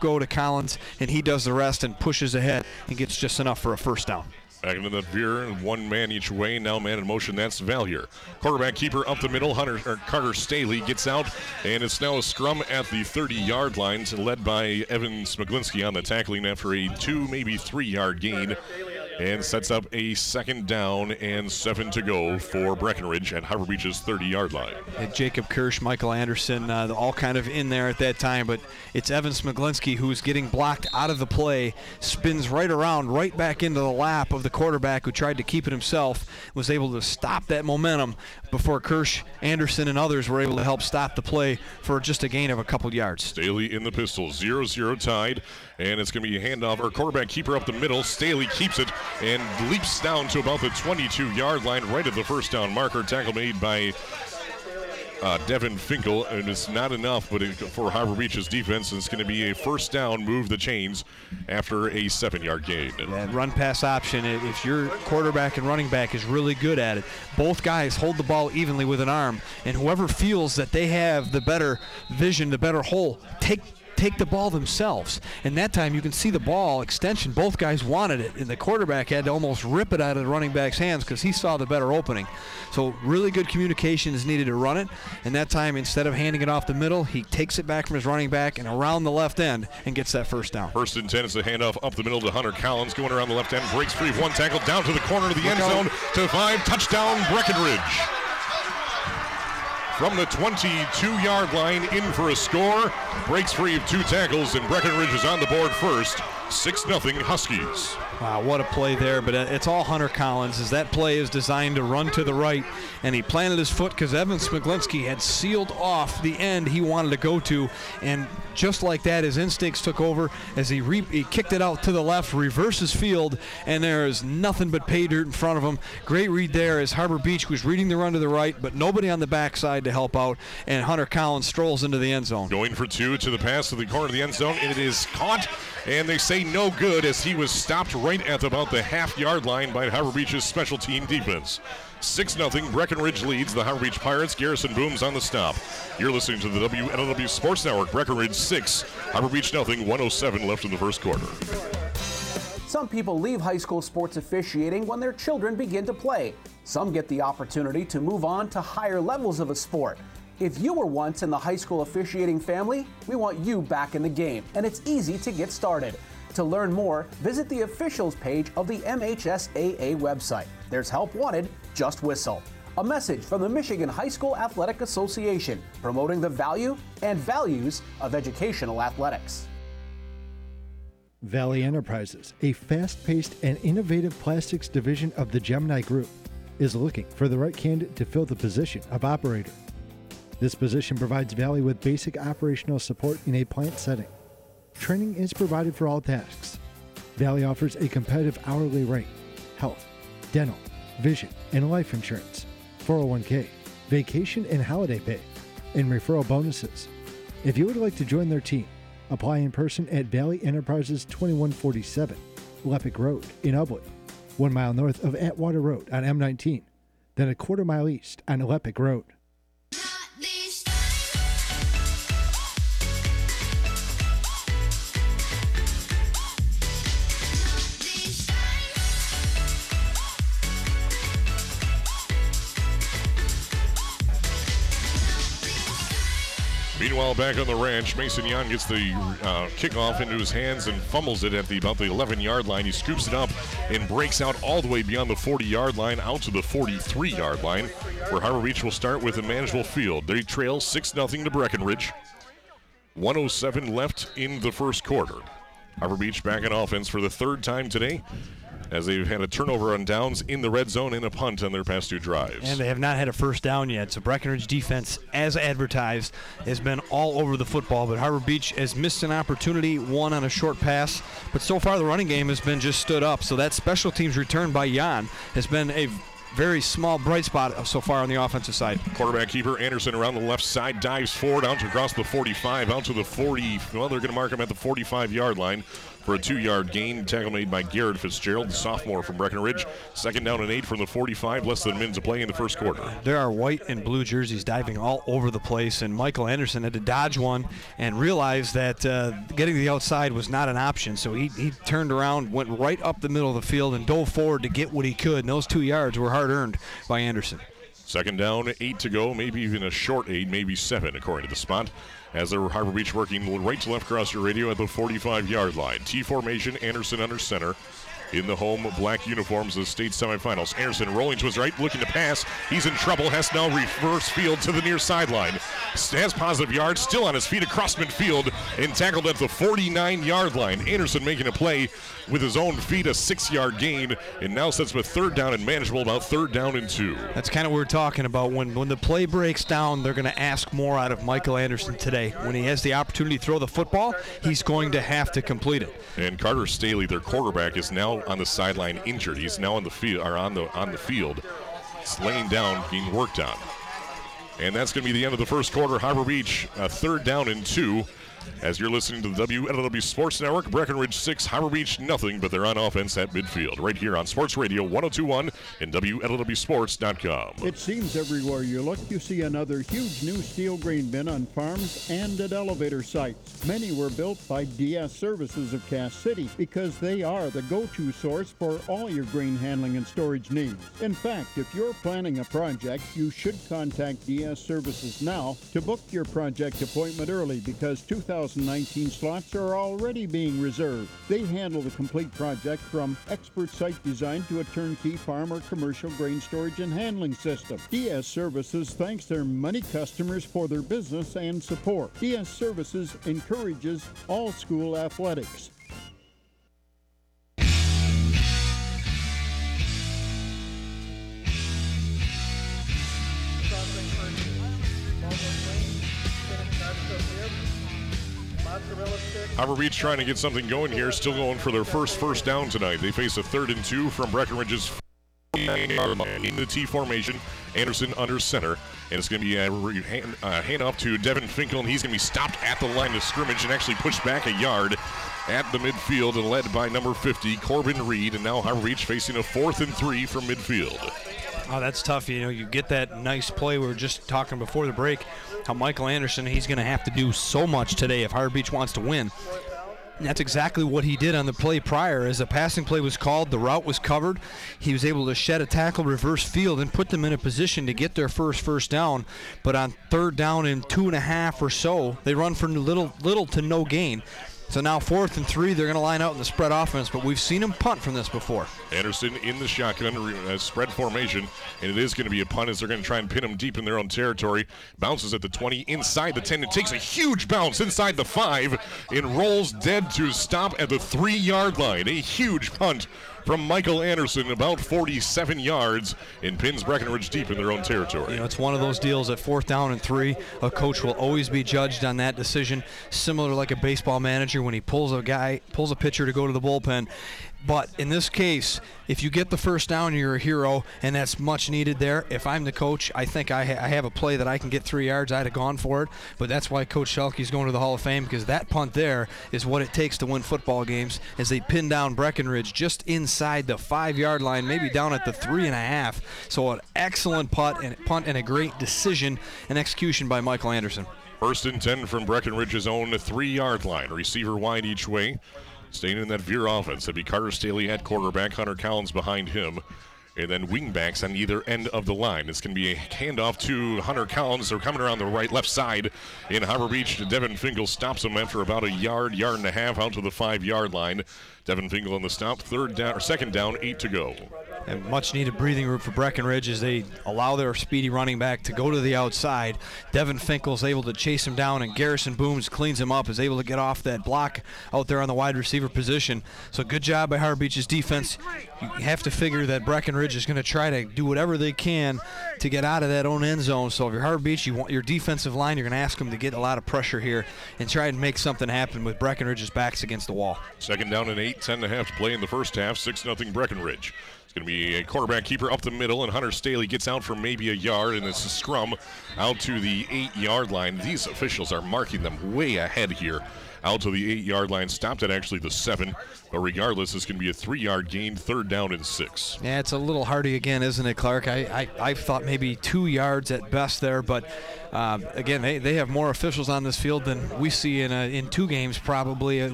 go to Collins, and he does the rest and pushes ahead and gets just enough for a first down. Back into that veer, one man each way. Now man in motion, that's Valier. Quarterback keeper up the middle. Carter Staley gets out, and it's now a scrum at the 30-yard line, led by Evan Smiglinski on the tackling after a 2, maybe 3-yard gain, and sets up a second down and 7 to go for Breckenridge at Harbor Beach's 30-yard line. And Jacob Kirsch, Michael Anderson, all kind of in there at that time, but it's Evan Smiglinski who's getting blocked out of the play, spins right around, right back into the lap of the quarterback who tried to keep it himself, was able to stop that momentum before Kirsch, Anderson, and others were able to help stop the play for just a gain of a couple yards. Staley in the pistol, 0-0 tied, and it's going to be a handoff, or quarterback keeper up the middle. Staley keeps it and leaps down to about the 22-yard line, right at the first down marker. Tackle made by Devin Finkel, and it's not enough, but for Harbor Beach's defense, it's going to be a first down, move the chains after a 7-yard gain. That run-pass option, if your quarterback and running back is really good at it, both guys hold the ball evenly with an arm, and whoever feels that they have the better vision, the better hole, take the ball themselves. And that time you can see the ball extension. Both guys wanted it, and the quarterback had to almost rip it out of the running back's hands because he saw the better opening. So really good communication is needed to run it. And that time, instead of handing it off the middle, he takes it back from his running back and around the left end and gets that first down. First and 10 is a handoff up the middle to Hunter Collins, going around the left end, breaks free, one tackle down to the corner of the end zone to 5, touchdown Breckenridge. From the 22-yard line, in for a score. Breaks free of 2 tackles, and Breckenridge is on the board first. 6-0 Huskies. Wow, what a play there, but it's all Hunter Collins, as that play is designed to run to the right, and he planted his foot because Evan Smiglinski had sealed off the end he wanted to go to, and just like that, his instincts took over as he kicked it out to the left, reverses field, and there is nothing but pay dirt in front of him. Great read there as Harbor Beach was reading the run to the right, but nobody on the backside to help out, and Hunter Collins strolls into the end zone. Going for 2 to the pass to the corner of the end zone, and it is caught, and they say no good as he was stopped right at about the half-yard line by Harbor Beach's special team defense. 6-0, Breckenridge leads the Harbor Beach Pirates. Garrison Booms on the stop. You're listening to the WNLW Sports Network. Breckenridge 6, Harbor Beach 0, 1:07 left in the first quarter. Some people leave high school sports officiating when their children begin to play. Some get the opportunity to move on to higher levels of a sport. If you were once in the high school officiating family, we want you back in the game, and it's easy to get started. To learn more, visit the officials page of the MHSAA website. There's help wanted, just whistle. A message from the Michigan High School Athletic Association, promoting the value and values of educational athletics. Valley Enterprises, a fast-paced and innovative plastics division of the Gemini Group, is looking for the right candidate to fill the position of operator. This position provides Valley with basic operational support in a plant setting. Training is provided for all tasks. Valley offers a competitive hourly rate, health, dental, vision, and life insurance, 401k, vacation and holiday pay, and referral bonuses. If you would like to join their team, apply in person at Valley Enterprises 2147, Lepic Road in Ubly, 1 mile north of Atwater Road on M19, then a quarter mile east on Lepic Road. Meanwhile, back on the ranch, Mason Young gets the kickoff into his hands and fumbles it at about the 11-yard line. He scoops it up and breaks out all the way beyond the 40-yard line out to the 43-yard line, where Harbor Beach will start with a manageable field. They trail 6-0 to Breckenridge. 1:07 left in the first quarter. Harbor Beach back in offense for the third time today, as they've had a turnover on downs in the red zone and a punt on their past 2 drives. And they have not had a first down yet, so Breckenridge defense, as advertised, has been all over the football, but Harbor Beach has missed an opportunity, one on a short pass, but so far the running game has been just stood up, so that special teams return by Jan has been a very small bright spot so far on the offensive side. Quarterback keeper Anderson around the left side, dives forward out to across the 45, out to the 40. Well, they're going to mark him at the 45-yard line. for a 2-yard gain. Tackle made by Garrett Fitzgerald, the sophomore from Breckenridge. 2nd down and 8 from the 45, less than a minute to play in the first quarter. There are white and blue jerseys diving all over the place, and Michael Anderson had to dodge one and realize that getting to the outside was not an option. So he turned around, went right up the middle of the field, and dove forward to get what he could. And those 2 yards were hard-earned by Anderson. 2nd down, 8 to go, maybe even a short 8, maybe 7, according to the spot. As they're Harbor Beach working right to left across your radio at the 45-yard line. T formation, Anderson under center. In the home black uniforms of the state semifinals. Anderson rolling to his right, looking to pass. He's in trouble. Has now reverse field to the near sideline. Has positive yards, still on his feet across midfield and tackled at the 49-yard line. Anderson making a play with his own feet, a 6-yard gain, and now sets with 3rd down and manageable, about 3rd down and 2. That's kind of what we're talking about. When the play breaks down, they're going to ask more out of Michael Anderson today. When he has the opportunity to throw the football, he's going to have to complete it. And Carter Staley, their quarterback, is now on the sideline injured. He's now on the field, or on the field. It's laying down, being worked on. And that's going to be the end of the first quarter. Harbor Beach, a 3rd down and 2. As you're listening to the WLW Sports Network, Breckenridge 6, Harbor Beach nothing, but they're on offense at midfield. Right here on Sports Radio 102.1 and WLWSports.com. It seems everywhere you look, you see another huge new steel grain bin on farms and at elevator sites. Many were built by DS Services of Cass City because they are the go-to source for all your grain handling and storage needs. In fact, if you're planning a project, you should contact DS Services now to book your project appointment early because 2019 slots are already being reserved. They handle the complete project from expert site design to a turnkey farm or commercial grain storage and handling system. DS Services thanks their many customers for their business and support. DS Services encourages all school athletics. Harbor Beach trying to get something going here, still going for their first down tonight. They face a 3rd and 2 from Breckenridge's 49-yard line in the T formation. Anderson under center, and it's going to be a handoff to Devin Finkel, and he's going to be stopped at the line of scrimmage and actually pushed back a yard at the midfield and led by number 50, Corbin Reed, and now Harbor Beach facing a 4th and 3 from midfield. Oh, that's tough. You know, you get that nice play. We were just talking before the break how Michael Anderson, he's going to have to do so much today if Harbor Beach wants to win. And that's exactly what he did on the play prior. As the passing play was called, the route was covered. He was able to shed a tackle, reverse field, and put them in a position to get their first down. But on 3rd down and 2.5 or so, they run for little to no gain. So now 4th and 3, they're going to line out in the spread offense, but we've seen him punt from this before. Anderson in the shotgun spread formation, and it is going to be a punt as they're going to try and pin him deep in their own territory. Bounces at the 20, inside the 10, and takes a huge bounce inside the 5, and rolls dead to stop at the 3-yard line. A huge punt from Michael Anderson, about 47 yards, and pins Breckenridge deep in their own territory. You know, it's one of those deals at 4th down and 3. A coach will always be judged on that decision, similar to like a baseball manager when he pulls a pitcher to go to the bullpen. But in this case, if you get the first down, you're a hero, and that's much needed there. If I'm the coach, I think I have a play that I can get 3 yards. I'd have gone for it, but that's why Coach Schelke's going to the Hall of Fame, because that punt there is what it takes to win football games, as they pin down Breckenridge just inside the 5-yard line, maybe down at the 3.5. So an excellent punt and a great decision and execution by Michael Anderson. 1st and 10 from Breckenridge's own 3-yard line. Receiver wide each way. Staying in that veer offense, that'd be Carter Staley at quarterback, Hunter Collins behind him, and then wingbacks on either end of the line. It's going to be a handoff to Hunter Collins. They're coming around the left side in Harbor Beach. Devin Finkel stops him after about a yard and a half out to the 5-yard line. Devin Finkel on the stop. 2nd down, 8 to go. And much needed breathing room for Breckenridge as they allow their speedy running back to go to the outside. Devin Finkel's able to chase him down, and Garrison Booms cleans him up, is able to get off that block out there on the wide receiver position. So good job by Harbor Beach's defense. You have to figure that Breckenridge is going to try to do whatever they can to get out of that own end zone. So if you're Harbor Beach, you want your defensive line, you're going to ask them to get a lot of pressure here and try and make something happen with Breckenridge's backs against the wall. 2nd down and 8, 10.5 to play in the first half, 6-0 Breckenridge. Going to be a quarterback keeper up the middle, and Hunter Staley gets out for maybe a yard, and it's a scrum out to the 8-yard line. These officials are marking them way ahead here out to the 8-yard line. Stopped at actually the 7. But regardless, it's going to be a 3-yard gain, 3rd down and 6. Yeah, it's a little hardy again, isn't it, Clark? I thought maybe 2 yards at best there, but again, they have more officials on this field than we see in 2 games probably.